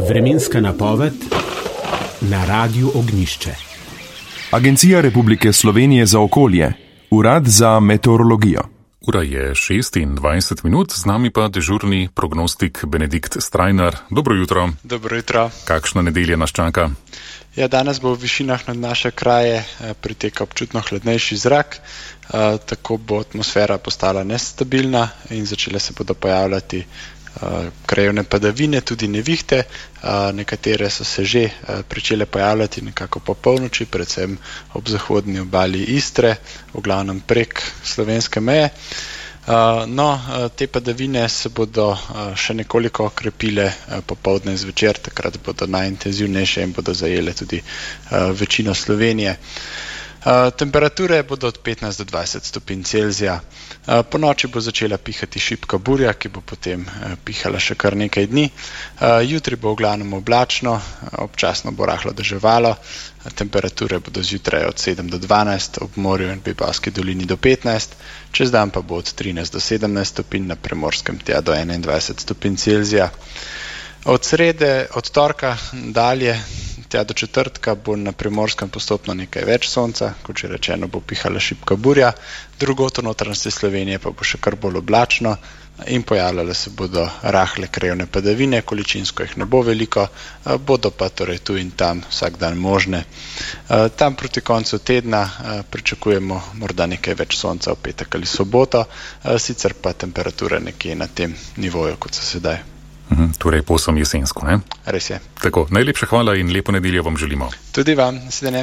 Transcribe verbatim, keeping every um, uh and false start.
Vremenska napoved na Radiu Ognjišče. Agencija Republike Slovenije za okolje, Urad za meteorologijo. Ura je šestindvajset minut, z nami pa dežurni prognostik Benedikt Strajnar. Dobro jutro. Dobro jutro. Kakšna nedelja nas čaka? Ja, danes bo v višinah nad naše kraje eh, pritekal občutno hladnejši zrak, eh, tako bo atmosfera postala nestabilna in začele se bodo pojavljati eh, krajevne padavine, tudi nevihte. Eh, nekatere so se že eh, pričele pojavljati nekako po polnoči, predvsem ob zahodni obali Istre, v glavnem prek slovenske meje. Uh, no, uh, te padavine se bodo uh, še nekoliko okrepile uh, popoldne in zvečer, takrat bodo najintenzivnejše in bodo zajele tudi uh, večino Slovenije. Uh, temperature bodo od petnajst do dvajset stopinj Celzija. Uh, po noči bo začela pihati šibka burja, ki bo potem uh, pihala še kar nekaj dni. Uh, jutri bo v glavnem oblačno, občasno bo rahlo deževalo. Temperature bodo zjutraj od sedem do dvanajst, ob morju in Vipavski dolini do petnajst, čez dan pa bo od trinajst do sedemnajst stopinj, na Primorskem tja do enaindvajset stopinj Celzija. Od srede, od torka dalje, tja do četrtka bo na Primorskem postopno nekaj več sonca, kot že rečeno bo pihala šibka burja, drugot v notranjosti Slovenije pa bo še kar bolj oblačno in pojavljale se bodo rahle krajevne padavine, količinsko jih ne bo veliko, bodo pa torej tu in tam vsak dan možne. Tam proti koncu tedna pričakujemo morda nekaj več sonca v petek ali soboto, sicer pa temperature nekje na tem nivoju, kot so sedaj. Mhm, torej povsem jesensko, ne? Res je. Tako, najlepša hvala in lepo nedeljo vam želimo. Tudi vam, nasvidenje.